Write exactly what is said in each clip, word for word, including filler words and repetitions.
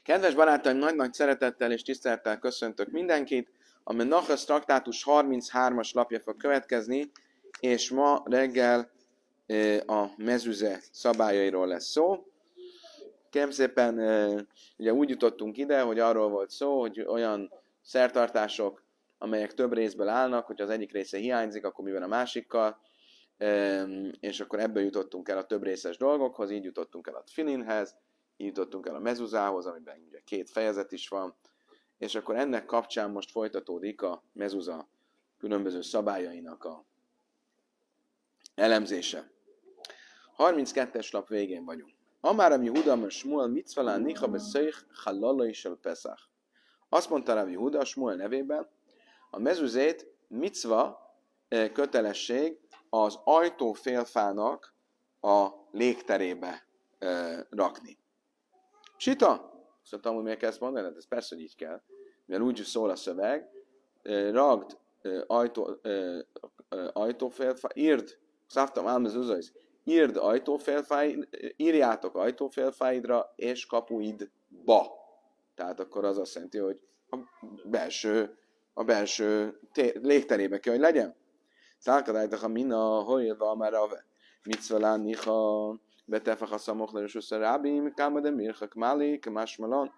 Kedves barátaim, nagy-nagy szeretettel és tisztelettel köszöntök mindenkit. A Menachos traktátus harminchármas lapja fog következni, és ma reggel a mezüze szabályairól lesz szó. Kérem szépen, ugye úgy jutottunk ide, hogy arról volt szó, hogy olyan szertartások, amelyek több részből állnak, hogy az egyik része hiányzik, akkor mi van a másikkal, és akkor ebből jutottunk el a több részes dolgokhoz, így jutottunk el a tfilinhez, így jutottunk el a mezuzához, amiben ugye két fejezet is van, és akkor ennek kapcsán most folytatódik a mezuza különböző szabályainak a elemzése. harminckettes lap végén vagyunk. Amár Rabbi Yehuda amar Shmuel mitzvah nicha beszeich halalai shel Pesach. Azt mondta Rabbi Yehuda Shmuel nevében, a mezuzét micva kötelesség az ajtófélfának a légterébe e, rakni. Sita? Szóval hogy miért kell ezt mondani? Ez persze, hogy így kell. Mivel úgy szól a szöveg, ragd ajtó, ajtófélfá, írd, szávtam ám az uzajsz, írd ajtófélfáid, írjátok ajtófélfáidra és kapuidba. Tehát akkor az azt jelenti, hogy a belső, a belső té- légterébe kell, hogy legyen. Szálkadájtak a mina, hojlva már a mitzvah nicha, betefach a szamokla és össze rábim, káma de mirchak málik, másmalon.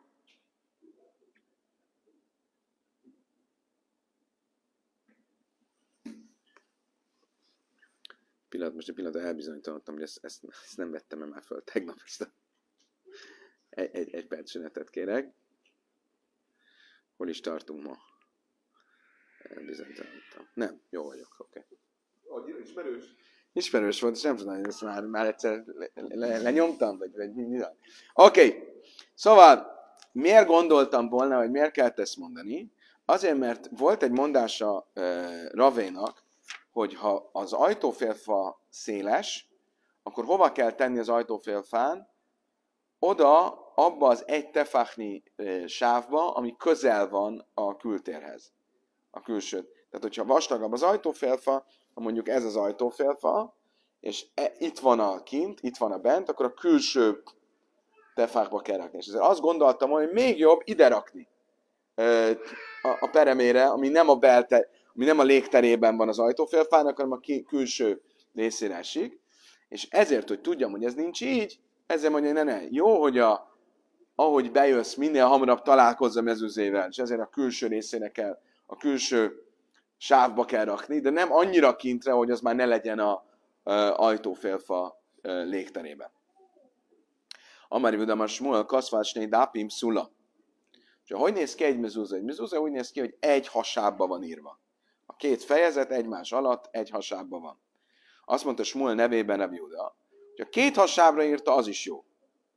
Pillanat, most egy pillanat elbizonytalanodtam, hogy ezt, ezt, ezt nem vettem már föl tegnap. Ezt a... egy, egy, egy perc szünetet kérek. Hol is tartunk ma? Elbizonytalanodtam. Nem, jó vagyok, oké. Okay. Ismerős? Ismerős volt, és nem tudom, hogy ezt már, már egyszer le, le, lenyomtam, vagy, vagy mi van. Oké, okay. Szóval miért gondoltam volna, hogy miért kellett ezt mondani? Azért, mert volt egy mondása uh, Ravénak, hogy ha az ajtófélfa széles, akkor hova kell tenni az ajtófélfán? Oda, abba az egy tefachni uh, sávba, ami közel van a kültérhez, a külső. Tehát, hogyha vastagabb az ajtófélfa, ha mondjuk ez az ajtófélfa, és e, itt van a kint, itt van a bent, akkor a külső tefákba kell rakni. És ezért azt gondoltam, hogy még jobb ide rakni e, a, a peremére, ami nem a belte, ami nem a légterében van az ajtófélfának, hanem a ki, külső részére esik. És ezért, hogy tudjam, hogy ez nincs így, ezért mondja, hogy ne, ne, jó, hogy a, ahogy bejössz, minél hamarabb találkozz a mezőzével, és ezért a külső részére kell, a külső sávba kell rakni, de nem annyira kintre, hogy az már ne legyen a, a ajtófélfa légterében. Amari Yehuda Shmuel kaszvásné dápim szula. És hogy néz ki egy mezúza? Egy mezúza úgy néz ki, hogy egy hasábba van írva. A két fejezet egymás alatt egy hasábba van. Azt mondta Shmuel nevében Rabbi Yehuda, hogy a két hasábra írta, az is jó.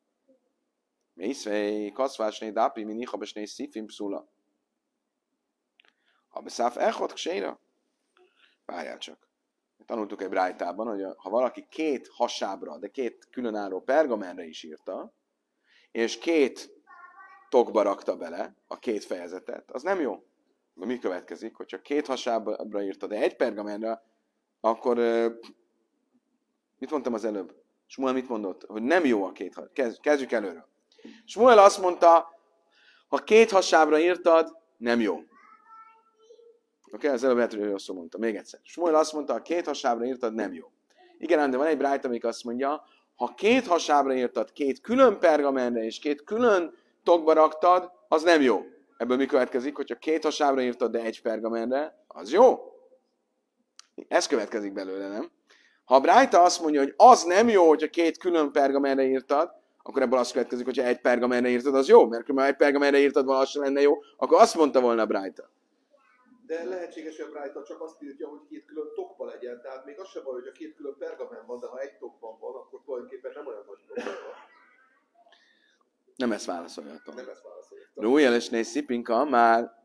Mészvei kaszvásné dápim nihabesné szifim szula. Ha beszáf elhott kséra? Várjál csak. Tanultuk egy brájtában, hogy ha valaki két hasábra, de két különálló pergamenre is írta, és két tokba rakta bele a két fejezetet, az nem jó. De mi következik? Hogyha két hasábra írta, de egy pergamenre, akkor mit mondtam az előbb? Shmuel mit mondott? Hogy nem jó a két hasábra. Kezdjük előről. Shmuel azt mondta, ha két hasábra írtad, nem jó. Oké, okay, az előbb lehet, hogy rosszul mondta. Még egyszer. Shmuel azt mondta, ha két hasábra írtad, nem jó. Igen, de van egy brájta, amik azt mondja, ha két hasábra írtad, két külön pergamenre és két külön tokba raktad, az nem jó. Ebből mi következik, hogyha két hasábra írtad, de egy pergamenre, az jó. Ez következik belőle, nem? Ha a brájta azt mondja, hogy az nem jó, hogyha két külön pergamenre írtad, akkor ebből az következik, hogyha egy pergamenre írtad, az jó. Mert ha egy pergamenre írtad, valahogy sem lenne jó, akkor azt mondta volna a brájta. De lehetséges, hogy a Brájta csak azt írja, hogy két külön tokba legyen. Tehát még az sem van, hogy a két külön pergamen van, de ha egy tokban van, akkor tulajdonképpen nem olyan nagy tokban van. Nem ezt válaszoljatom. Nem ezt válaszoljatom. Rújjel és néz szipinka már.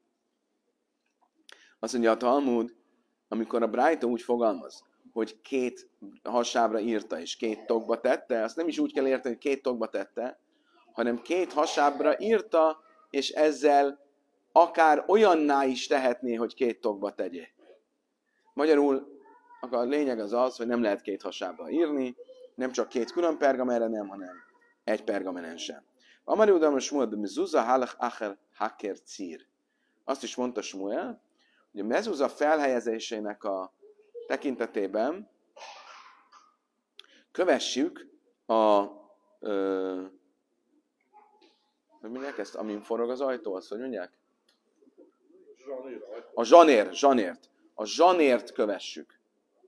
Azt mondja a Talmud, amikor a Brájta úgy fogalmaz, hogy két hasábra írta és két tokba tette, azt nem is úgy kell érteni, hogy két tokba tette, hanem két hasábra írta, és ezzel akár olyanná is tehetné, hogy két tokba tegye. Magyarul a lényeg az az, hogy nem lehet két hasábba írni, nem csak két külön pergamenre, nem, hanem egy pergamenen sem. Amari udam Smuel, de mezuzah halach acher haker cír. Azt is mondta Smuel, hogy a mezuzah felhelyezésének a tekintetében kövessük a ö, hogy mondják ezt, amin forog az ajtó, azt hogy mondják? A zsanér, zsanért. A zsanért kövessük.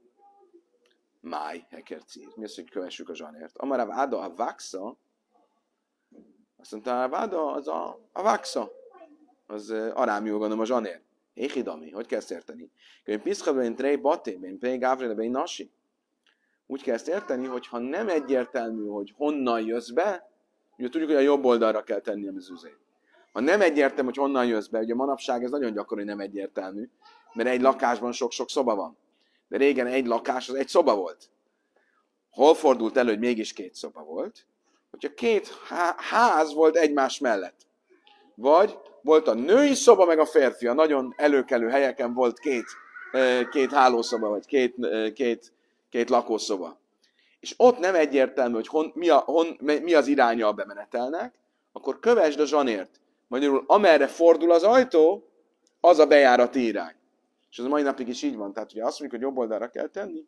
Máj, hekercír. Mi az, hogy kövessük a zsanért? Amarav áda a váksza, azt mondta, a váda az a, a váksza. Az arámiul gondolom a zsanér. Éhidami, hogy kell ezt érteni? Könyv piszkabén trej baté, bén pej gávréle, bén nasi. Úgy kell ezt érteni, hogy ha nem egyértelmű, hogy honnan jössz be, ugye tudjuk, hogy a jobb oldalra kell tenni a mezuzét. Ha nem egyértelmű, hogy honnan jössz be, ugye manapság ez nagyon gyakori, nem egyértelmű, mert egy lakásban sok-sok szoba van. De régen egy lakás az egy szoba volt. Hol fordult elő, hogy mégis két szoba volt? Hogyha két ház volt egymás mellett. Vagy volt a női szoba, meg a férfi. A nagyon előkelő helyeken volt két, két hálószoba, vagy két, két, két lakószoba. És ott nem egyértelmű, hogy hon, mi, a, hon, mi az iránya a bemenetelnek, akkor kövesd a zsanért. Magyarul amerre fordul az ajtó, az a bejárati irány. És ez a mai napig is így van. Tehát ugye azt mondjuk, hogy jobb oldalra kell tenni,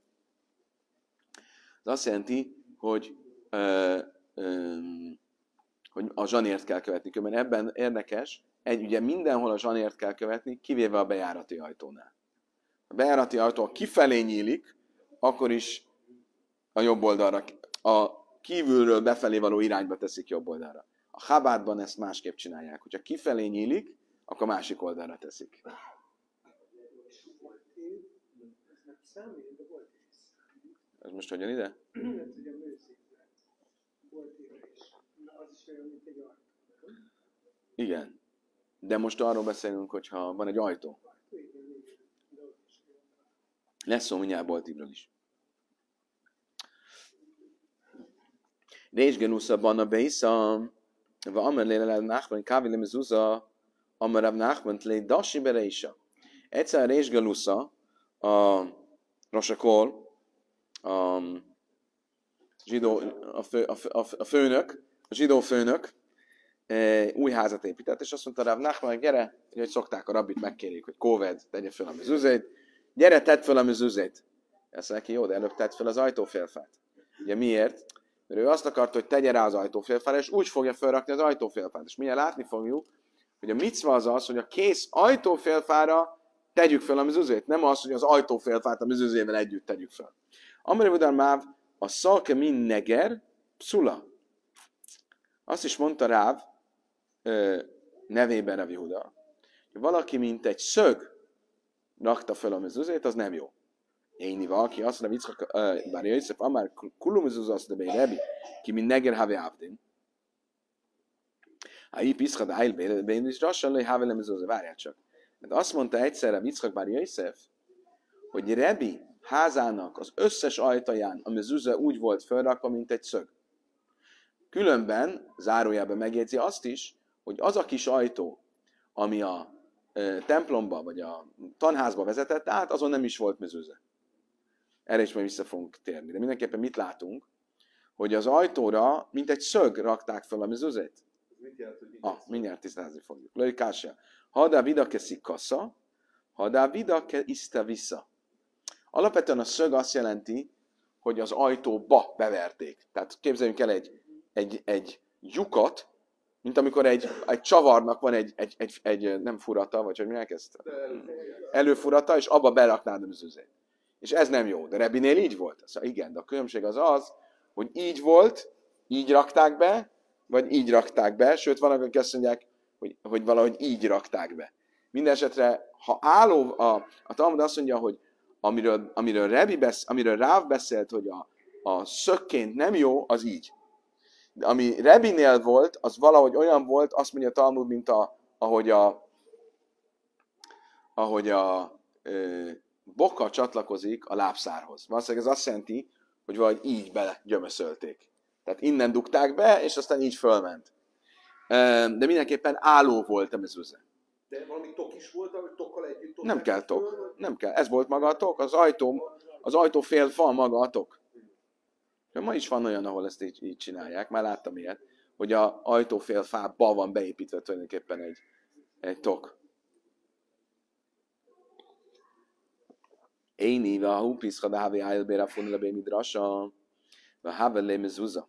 az azt jelenti, hogy, ö, ö, hogy a zsanért kell követni. Mert ebben érdekes, egy, ugye mindenhol a zsanért kell követni, kivéve a bejárati ajtónál. A bejárati ajtó, ha kifelé nyílik, akkor is a jobb oldalra, a kívülről befelé való irányba teszik jobb oldalra. A Chabádban ezt másképp csinálják. Hogyha kifelé nyílik, akkor másik oldalra teszik. Ez most hogyan ide? Igen. De most arról beszélünk, hogyha van egy ajtó. Lesz szó mindjárt boltívről is. Résgenusza banna beisza, va amer léle le nachman kávile mezúza, amer ab nachman lé dasi bereisa. Egyszer Résgenusza, a Rosakol, a zsidó, a, fő, a, fő, a főnök, a zsidó főnök új házat épített, és azt mondta Rav Nachman, gyere, hogy szokták a rabbit megkérik, hogy kóved, tegye fel a mezuzét, gyere, tedd fel a mezuzét. Ezt neki, jó, de előbb tedd fel az ajtófélfát. Ugye miért? Mert ő azt akarta, hogy tegye rá az ajtófélfára, és úgy fogja felrakni az ajtófélfát. És mindjárt látni fogjuk, hogy a micva az az, hogy a kész ajtófélfára tegyük fel a mezuzét, nem az, hogy az ajtófélfát a mezuzével együtt tegyük fel. Amire Budar Máv, a szalke min neger, pszula. Azt is mondta Ráv, nevében Rav Yehuda, hogy valaki, mint egy szög rakta fel a mezuzét, az nem jó. Éni valaki, azt mondja, Yitzchak, bár Jöjszef, amár kullu mezuzah, azt mondja, Rebi, ki min neger have avdin. Ha így piszkad áll bén is rassan, hogy have le mezuzah, várjál csak. Mert azt mondta egyszerre Yitzchak bár Jöjszef, hogy Rebi házának az összes ajtaján a mezuzah úgy volt felrakva, mint egy szög. Különben, zárójában megjegyzi azt is, hogy az a kis ajtó, ami a e, templomba vagy a tanházba vezetett át, azon nem is volt mezuzah. Erre is majd vissza fogunk térni. De mindenképpen mit látunk? Hogy az ajtóra, mint egy szög rakták fel a mezuzét. Mit jelent, hogy Ah, mindjárt tisztázni fogjuk. Lőkásia. Hadá vidake szikassa, hadá vidake iszta vissza. Alapvetően a szög azt jelenti, hogy az ajtóba beverték. Tehát képzeljünk el egy Egy, egy lyukat, mint amikor egy, egy csavarnak van egy, egy, egy, egy nem furata, vagy hogy mi elkezd? Előfurata, és abba beraknád a mezuzét. És ez nem jó. De Rebinél így volt. Szóval igen, de a különbség az az, hogy így volt, így rakták be, vagy így rakták be, sőt, vannak, akik azt mondják, hogy, hogy valahogy így rakták be. Mindenesetre, ha álló, a, a Talmud azt mondja, hogy amiről, amiről, Rebi besz, amiről Ráv beszélt, hogy a, a szökként nem jó, az így. De ami Rebinél volt, az valahogy olyan volt, azt mondja a Talmud, mint a, ahogy a, ahogy a ö, boka csatlakozik a lábszárhoz. Valószínűleg ez azt jelenti, hogy valahogy így belegyömöszölték. Tehát innen dugták be, és aztán így fölment. De mindenképpen álló volt a mezuzah. De valami tok is volt, vagy tokkal együtt? Nem kell tok. Nem kell. Ez volt maga a tok. Az ajtó, az ajtó fél fal maga a tok. Ma is van olyan, ahol ezt így, így csinálják. Már láttam ilyet. hogy a ajtófélfába van beépítve tulajdonképpen egy, egy tok. Éni, va hupiszka, de havi ájlbére funila bé midrasa, va havelé mezúza.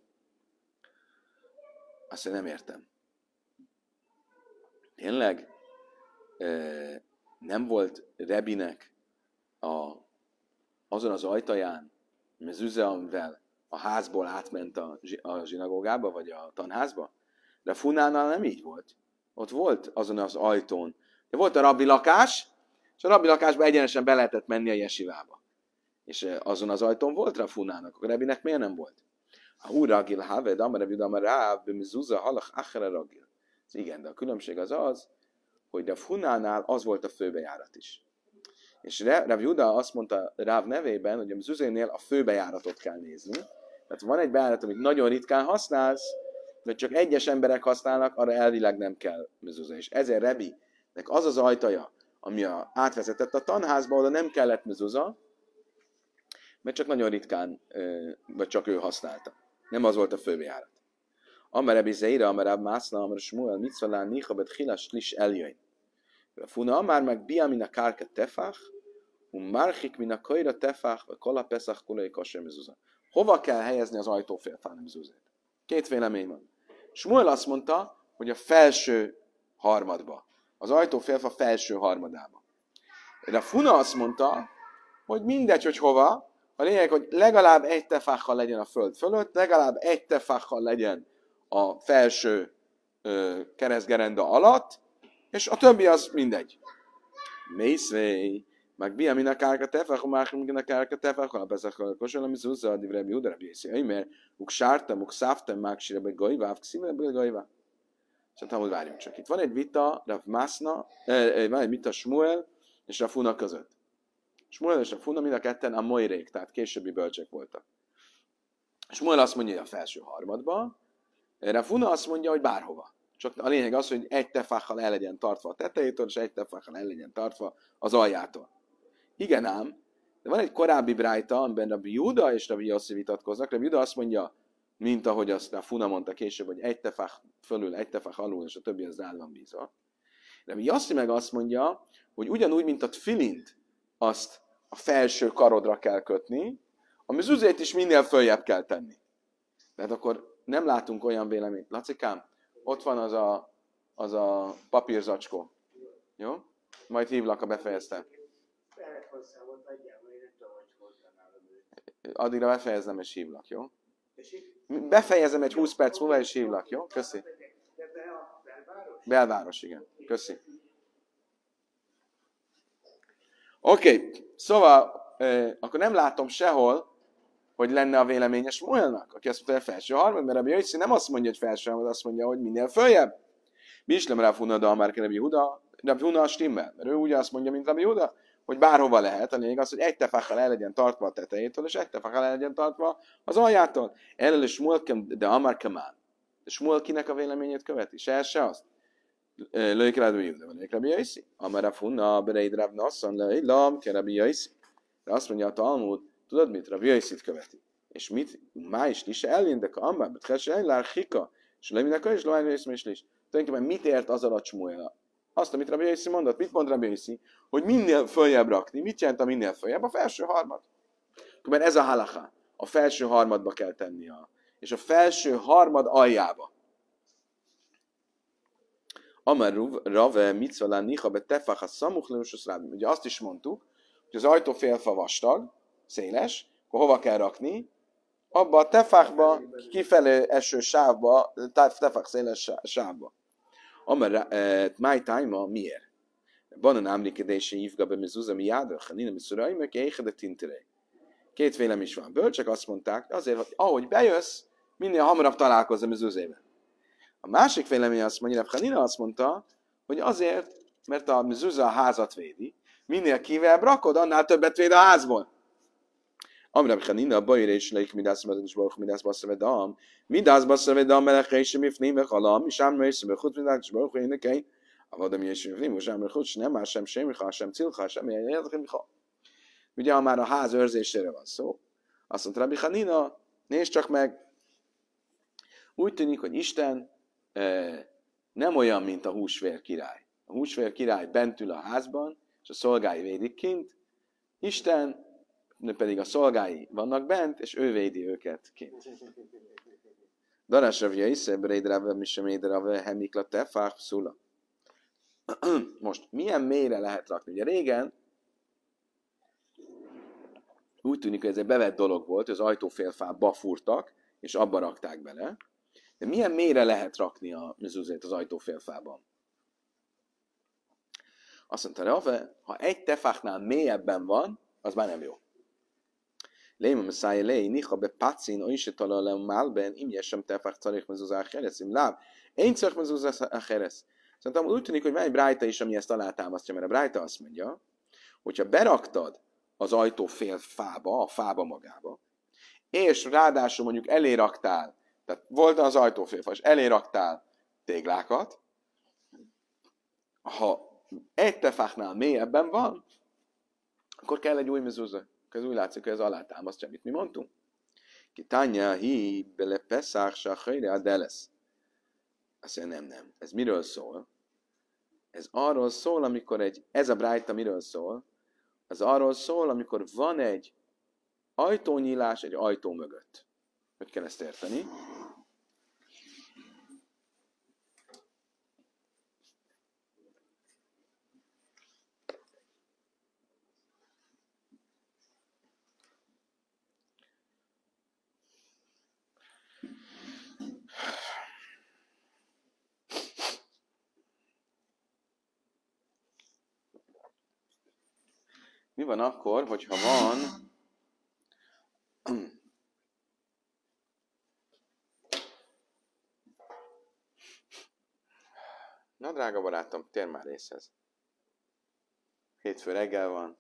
Azt én nem értem. Tényleg nem volt Rebinek a, azon az ajtaján mezúza, amivel a házból átment a, a zsinagógába, vagy a tanházba? De Funánál nem így volt. Ott volt azon az ajtón. De volt a rabbi lakás, és a rabbi lakásba egyenesen be lehetett menni a jesivába. És azon az ajtón volt rá Funának. A Rebinek miért nem volt? A hú ragil haved, amare vidamar ráv, bemizúza halach achre ragil. Igen, de a különbség az az, hogy a Funánál az volt a főbejárat is. És Rav Juda azt mondta Ráv nevében, hogy a mezuzénél a főbejáratot kell nézni. Tehát van egy bejárat, amit nagyon ritkán használsz, vagy csak egyes emberek használnak, arra elvileg nem kell mezuzá. És ezért Rebinek az az ajtaja, ami a, átvezetett a tanházba, oda nem kellett mezuzá, mert csak nagyon ritkán, vagy csak ő használta. Nem az volt a főbejárat. Amar Rebi Zeira, amar Rab Mászna, amar Smuel, mitzvalán nicha hilas lis eljöjn. Funa amár meg bia min a kárka tefach, um marchik min a kajra tefach, vagy kola peszach kulai kosher mezuzá. Hova kell helyezni az ajtófélfán mezuzát? Két vélemény van. Smuel azt mondta, hogy a felső harmadba. Az ajtófélfa felső harmadába. De a Funa azt mondta, hogy mindegy, hogy hova, a lényeg, hogy legalább egy tefachal legyen a föld fölött, legalább egy tefachal legyen a felső ö, keresztgerenda alatt, és a többi az mindegy. Mészvej, meg bia min a kárka tefach, másik min a kárka tefach, a bezach a kosol, ami zúzza a divre biuda, rabbi Yossi, mert uk sártam, uk szávtam, máksire be gajvá, uk szívre be gajvá. Szóval hogy várjunk csak. Itt van egy vita Rav Mászna, eh, van egy vita Smuel és a Funa között. Smuel és a Funa mind a ketten a moirék, tehát későbbi bölcsek voltak. Smuel azt mondja, hogy a felső harmadba, a Funa azt mondja, hogy bárhova. Csak a lényeg az, hogy egy tefachal el legyen tartva a tetejétől, és egy tefachal el legyen tartva az aljától. Igen ám, de van egy korábbi brájta, amiben Rabbi Juda és Rabbi Yossi vitatkoznak. Rabbi Juda azt mondja, mint ahogy azt a Funa mondta később, hogy egy tefach fölül, egy tefach alul, és a többi az rá van bízva. Rabbi Yossi meg azt mondja, hogy ugyanúgy, mint a tfilint, azt a felső karodra kell kötni, a mezuzét is minél följebb kell tenni. Tehát akkor nem látunk olyan véleményt. Lacikám, ott van az a, az a papírzacskó. Jó? Majd hívlak, ha befejeztem. Addigra befejezem, és hívlak, jó? Befejezem egy húsz perc múlva, és hívlak, jó? Köszi. Belváros, igen. Köszi. Oké, okay. Szóval eh, akkor nem látom sehol, hogy lenne a véleményes Smuelnak, aki azt mondta, hogy felső harmad, mert Rabbi Yossi nem azt mondja, hogy felső harmad, azt mondja, hogy minél följebb. Mi is nem Rav Huna, de Amár Rabbi Huda, Rabbi Huna stimmel, mert ő ugye azt mondja, mint Rabbi Huda, hogy bárhova lehet, a lényeg az, hogy egy tefachal el legyen tartva a tetejétől, és egy tefachal el legyen tartva az aljától. Erről is Smuel, de Amár Kamán. De Smuel kinek a véleményét követi? Se ez, se azt. Lőjük Rabbi Huda, vagy Rabbi Yossi. Amár Rav Huna, bereid Rav Nassan, lőj, lam, ke Rabbi Yossi. De azt mondja a Talmud, tudod mit? Rabbi Yossit követi. És mit? Má is lise elindek, amár, bet hesse elár hika, és lőjük és lőjük és is. Tulajdonképpen mit ért az alatt Smuel? Azt, amit Rabbi Yossi mondott. Mit mond Rabbi Yossi? Hogy minél följebb rakni. Mit jelent a minél följebb? A felső harmad. Mert ez a halacha. A felső harmadba kell tenni. A, és a felső harmad aljába. Amar Rave mitzvalán nicha be tefach a szamuch leusus rábim. Ugye azt is mondtuk, hogy az ajtó félfa vastag, széles, akkor hova kell rakni? Abba a tefachba, kifelé eső sávba, tefach széles sávba. Amar my time miért? Banan ámlikedése hívga be mezuzah mi jádra, hanina miszuraim, aki éhedet tintere. Két vélem is van. Bölcsek azt mondták, azért, hogy ahogy bejössz, minél hamarabb találkozz a mezuzével. A másik vélemény azt mondja, Hanina azt mondta, hogy azért, mert a mezuzah a házat védi, minél kívebb rakod, annál többet véd a házból. Amra Hanina, bajra is leik midász medus baruch midász bassza vedam, midász bassza vedam melech és mifnim vechalam, és ám rész bechut midász baruch énekei, avadam és mifnim, és ám bechut, nem más sem semmicha, sem cilcha, sem érdekemicha. Ugye, ha már a ház őrzésére van szó, azt mondta Rabbi Hanina, nézd csak meg, Úgy tűnik, hogy Isten e, nem olyan, mint a húsvér király. A húsvér király bent ül a házban, és a szolgái védik kint, Isten pedig a szolgái vannak bent, és ő védi őket kint. Darás Ravja isze, Breid Rave, Miseméd Rave, Hemikla, Tefach, Szula. Most, milyen mélyre lehet rakni? Ugye régen úgy tűnik, hogy ez egy bevett dolog volt, hogy az ajtófélfába fúrtak, és abba rakták bele. De milyen mélyre lehet rakni a mezuzét az ajtófélfában? Azt mondta Rave, ha egy tefachnál mélyebben van, az már nem jó. Léma meszája lé, niha be pacin, o is találom málben, im jesem tefach carich mezuzá a cheres, im láb. Én carich mezuzá a cheres. Szerintem úgy tűnik, hogy van egy brájta is, ami ezt alátámasztja, mert a brájta azt mondja, hogyha beraktad az ajtófél fába, a fába magába, és ráadásul mondjuk elé raktál, tehát volt az ajtófélfa, és elé raktál téglákat, ha egy tefachnál mélyebben van, akkor kell egy új mezuzá. Ez úgy látszik, hogy ez alátámasztja, amit mi mondtunk. Ki tanya hi bele pesach sachayre adeles. Azt mondja, nem, nem. Ez miről szól? Ez arról szól, amikor egy, ez a brájta miről szól? Ez arról szól, amikor van egy ajtónyílás egy ajtó mögött. Hogy kell ezt érteni? Mi van akkor, hogyha van na drága barátom, tér már részhez. Hétfő reggel van.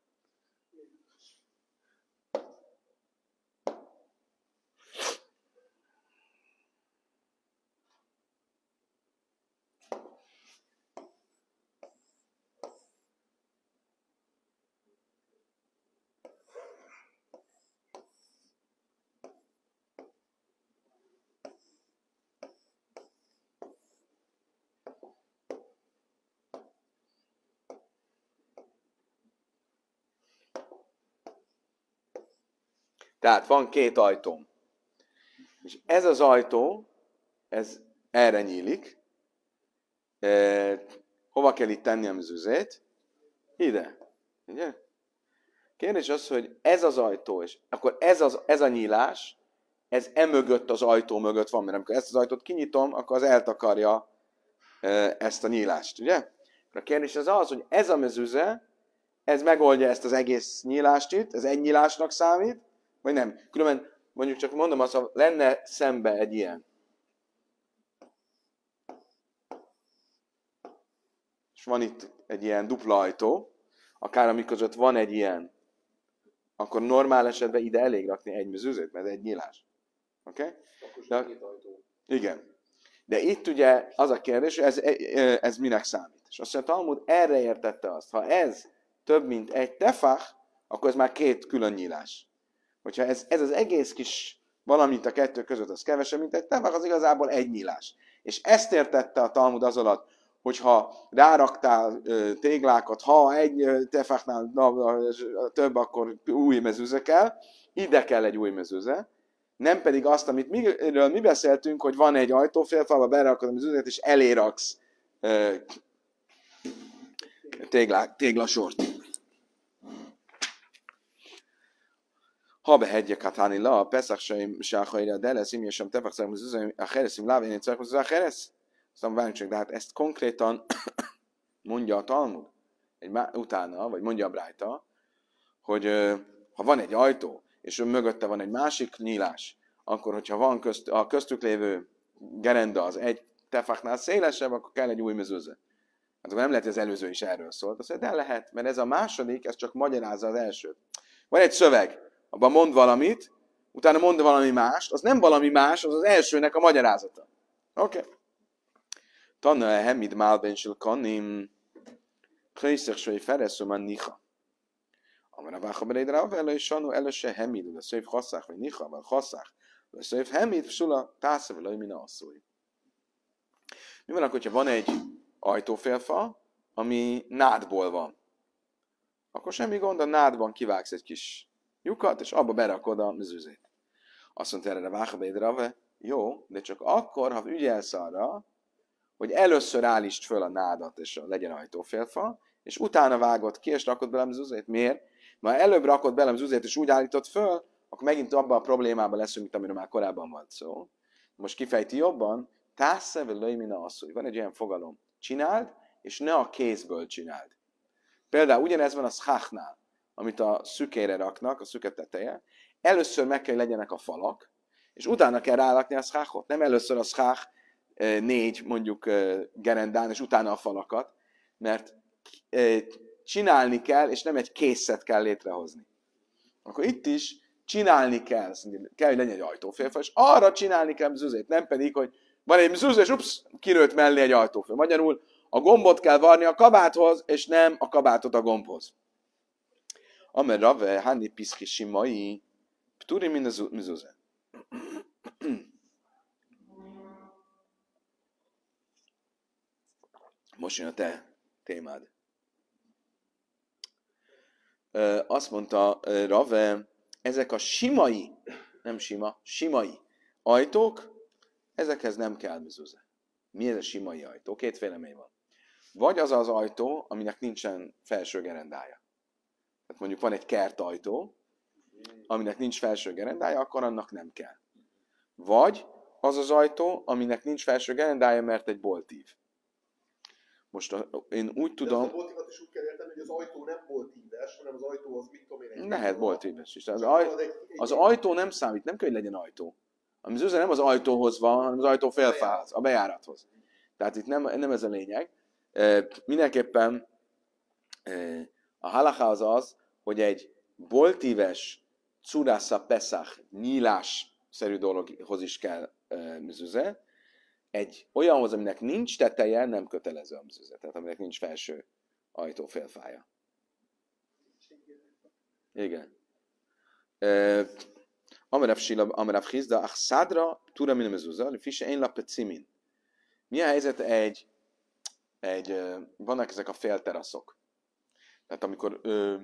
Tehát van két ajtóm. És ez az ajtó, ez erre nyílik. E, hova kell itt tenni a mezuzét? Ide. Ugye? Kérdés az, hogy ez az ajtó, és akkor ez, az, ez a nyílás, ez emögött az ajtó mögött van, mert amikor ezt az ajtót kinyitom, akkor az eltakarja e, ezt a nyílást, ugye? A kérdés az az, hogy ez a mezüze, ez megoldja ezt az egész nyílást itt, ez egy nyílásnak számít, vagy nem. Különben mondjuk csak mondom azt, ha lenne szembe egy ilyen. És van itt egy ilyen dupla ajtó, akár amik között van egy ilyen, akkor normál esetben ide elég rakni egy mezőzét, mert ez egy nyílás. Oké? Okay? De, igen. De itt ugye az a kérdés, hogy ez, ez minek számít. És azt mondja, Talmud erre értette azt. Ha ez több mint egy tefach, akkor ez már két külön nyílás. Hogyha ez, ez az egész kis valamint a kettő között az kevesebb, mint egy tefach, az igazából egy nyílás. És ezt értette a Talmud az alatt, hogyha ráraktál ö, téglákat, ha egy tefachnál na, több, akkor új mezőze kell, ide kell egy új mezőze, nem pedig azt, amit miről mi beszéltünk, hogy van egy ajtófélfalba, berakod a mezőzet, és eléraksz ö, téglá, téglasort. Ha behegyek katani la, Pesach sáhaira, de lesz, im jesem tefach szak mezőze, a hereszim láv, én szak mezőze a heresz. Aztán várjunk csak, de hát ezt konkrétan mondja a Talmud, egy má- utána, vagy mondja a Brájta, hogy ö, ha van egy ajtó, és mögötte van egy másik nyílás, akkor, hogyha van közt, a köztük lévő gerenda az egy tefachnál szélesebb, akkor kell egy új mezőze. Hát akkor nem lehet, hogy az előző is erről szólt. Azt mondja, de lehet, mert ez a második, ez csak magyarázza az elsőt. Van egy szöveg, abban mond valamit, utána mond valami mást, az nem valami más, az az elsőnek a magyarázata. Oké. Okay. Tanna e hemid málben sil kanim, kreiszek sői fereszöman niha. Amara váha beléd rá, vele is sanó előse hemid, de szőv hasszák, vagy niha, vagy hasszák. Összejöv, hemit, sula, tászavelaj, mi asszói. Mi van akkor, hogyha van egy ajtófélfa, ami nádból van? Akkor semmi gond, a nádban kivágsz egy kis lyukat, és abba berakod a mezőzét. Azt mondta erre Váhabédrave, jó, de csak akkor, ha ügyelsz arra, hogy először állítsd föl a nádat, és legyen ajtófélfa, és utána vágod ki, és rakod bele a mezőzét. Miért? Mert előbb rakod bele a mezőzét, és úgy állítod föl, akkor megint abban a problémában leszünk, mint amiről már korábban volt szó. Most kifejti jobban, tásszevel löjmina asszony. Van egy olyan fogalom. Csináld, és ne a kézből csináld. Például ugyanez van a schachnál, amit a szükére raknak, a szüke teteje. Először meg kell, hogy legyenek a falak, és utána kell rárakni a schachot. Nem először a schach négy, mondjuk gerendán, és utána a falakat, mert csinálni kell, és nem egy készet kell létrehozni. Akkor itt is csinálni kell, kell, hogy legyen egy ajtófélfa, és arra csinálni kell mezuzét, nem pedig, hogy van egy mezuzé, és ups, kinőtt mellé egy ajtófél. Magyarul a gombot kell varni a kabáthoz, és nem a kabátot a gombhoz. Amer rave, hanni piszki simai, pturi min a mezuzé. Most jön a te témád. Azt mondta Rave, ezek a simai, nem sima, simai ajtók, ezekhez nem kell mezuzé. Mi ez a simai ajtó? Két vélemény van. Vagy az az ajtó, aminek nincsen felső gerendája. Tehát mondjuk van egy kertajtó, aminek nincs felső gerendája, akkor annak nem kell. Vagy az az ajtó, aminek nincs felső gerendája, mert egy boltív. Most a, én úgy tudom... De a boltívat is úgy kell érteni, hogy az ajtó nem boltíves, hanem az ajtó az mit tudom én... Egy lehet boltíves is. Az, aj, az ajtó nem számít, nem kell, hogy legyen ajtó. A mezuzé nem az ajtóhoz van, hanem az ajtó félfához, a bejárathoz. Tehát itt nem, nem ez a lényeg. E, mindenképpen e, a halacha az az, hogy egy boltíves curásza pesach nyílásszerű dologhoz is kell e, mezuzé. Egy olyanhoz, aminek nincs teteje, nem kötelező a mezuzé. Tehát aminek nincs felső ajtó félfája. Igen. E, Amarav Sila, Amarav Chizda, ach szádra, tura min a mezuzá, fise én lapet cimin. Mi a helyzet egy, egy, vannak ezek a félteraszok. Tehát amikor ö,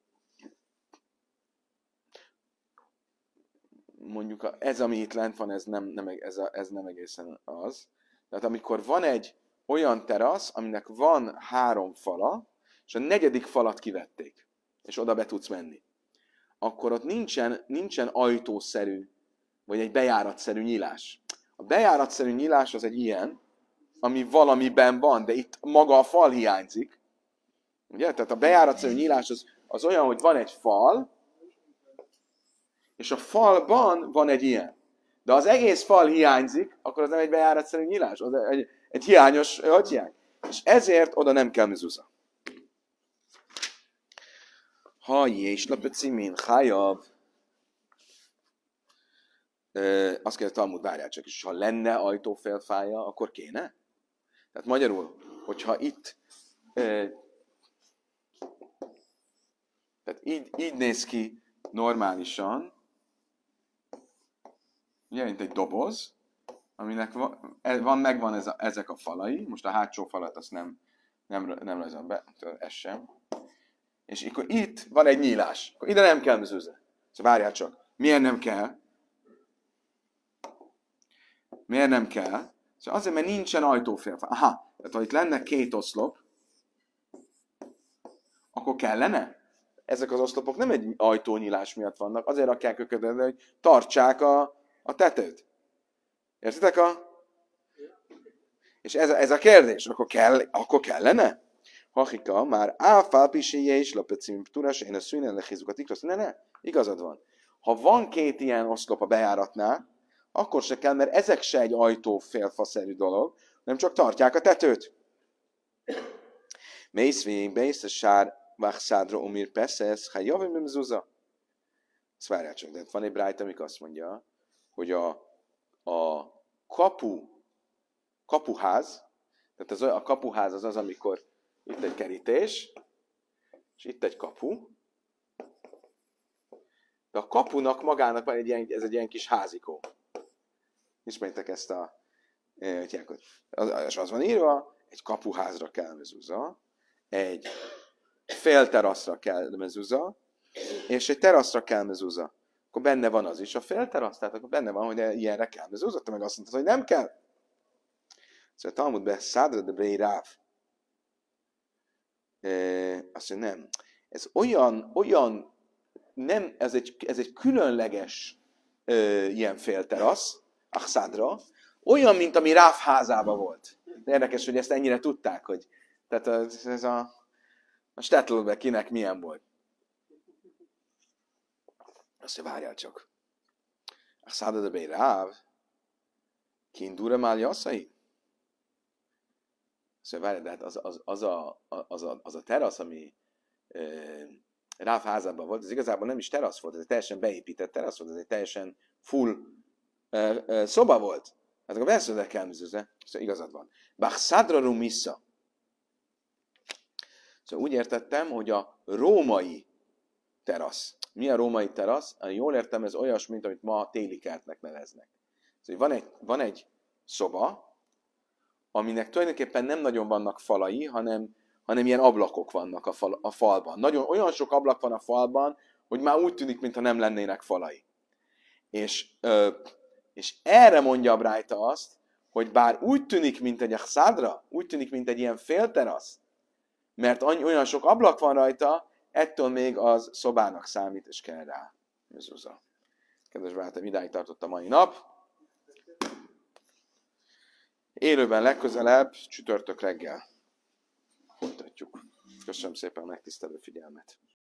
mondjuk ez, ami itt lent van, ez nem, nem, ez, a, ez nem egészen az. Tehát amikor van egy olyan terasz, aminek van három fala, és a negyedik falat kivették, és oda be tudsz menni, akkor ott nincsen, nincsen ajtószerű, vagy egy bejáratszerű nyílás. A bejáratszerű nyílás az egy ilyen, ami valamiben van, de itt maga a fal hiányzik. Ugye? Tehát a bejáratszerű nyílás az, az olyan, hogy van egy fal, és a falban van egy ilyen. De az egész fal hiányzik, akkor az nem egy bejáratszerű nyílás, az egy, egy hiányos hagyják. És ezért oda nem kell mezuzá. Ha és lapet cimin, hájav. Azt kell, Talmud, várjál csak is, ha lenne ajtófélfája, akkor kéne? Tehát magyarul, hogyha itt e, tehát így, így néz ki normálisan, ugye, mint egy doboz, aminek van, van megvan ez a, ezek a falai, most a hátsó falat azt nem, nem, nem rajzom be, ez sem. És akkor itt van egy nyílás, akkor ide nem kell mezuzé. Szóval várjál csak, miért nem kell? Miért nem kell? Szóval azért, mert nincsen ajtófélfa. Aha, tehát ha itt lenne két oszlop, akkor kellene? Ezek az oszlopok nem egy ajtónyílás miatt vannak, azért rakják őket, hogy tartsák a, a tetőt. Értitek a? És ez, ez a kérdés, akkor, kell, akkor kellene? Hachika, már áfál piséje is lapecim turás, én a szűnen lehizzuk a tikrasz. Ne, ne, igazad van. Ha van két ilyen oszlop a bejáratnál, akkor se kell, mert ezek se egy ajtófélfaszerű dolog, nem csak tartják a tetőt. Mészvény, bész, a sár, vákszádra, umír, peszesz, ha javim, mezuzá. Ezt várjál csak, de van egy brájt, amik azt mondja, hogy a, a kapu, kapuház, tehát az, a kapuház az az, amikor itt egy kerítés, és itt egy kapu, de a kapunak magának van egy ilyen, ez egy ilyen kis házikó. ismertek ezt a tyákot. Az, és az van írva, egy kapuházra kell mezúza, egy félteraszra kell mezúza, és egy teraszra kell mezúza. Akkor benne van az is a félterasz, tehát akkor benne van, hogy ilyenre kell mezúza. Te meg azt mondtad, hogy nem kell. Szóval Talmud be szádra de brei ráv. Azt mondja, nem. Ez olyan, olyan, nem, ez egy, ez egy különleges e, ilyen félterasz, Achszádra, olyan, mint ami Ráv házában volt. De érdekes, hogy ezt ennyire tudták, hogy tehát ez, ez a, a Stettlbe kinek milyen volt. Azt mondja, várjál csak. Achszádra de brei ráv, kindúra már jasszai? Szóval várj, de hát az, az, az, a, az, a, az a terasz, ami e, Ráv házában volt, ez igazából nem is terasz volt, ez egy teljesen beépített terasz volt, ez egy teljesen full e, e, szoba volt. Hát akkor persze, hogy kell műzőzni, szóval igazad van. Bachszádra rumissa. Szóval úgy értettem, hogy a római terasz. Mi a római terasz? Jól értem, ez olyas, mint amit ma a téli kertnek neveznek. Szóval van egy, van egy szoba, aminek tulajdonképpen nem nagyon vannak falai, hanem, hanem ilyen ablakok vannak a, fal, a falban. Nagyon, olyan sok ablak van a falban, hogy már úgy tűnik, mintha nem lennének falai. És, ö, és erre mondja a Brájta azt, hogy bár úgy tűnik, mint egy achszádra, úgy tűnik, mint egy ilyen félterasz, mert olyan sok ablak van rajta, ettől még az szobának számít, és kell rá mezúza. Kedves barátaim, idáig tartott a mai nap. Élőben legközelebb, csütörtök reggel folytatjuk. Köszönöm szépen a megtisztelő figyelmet.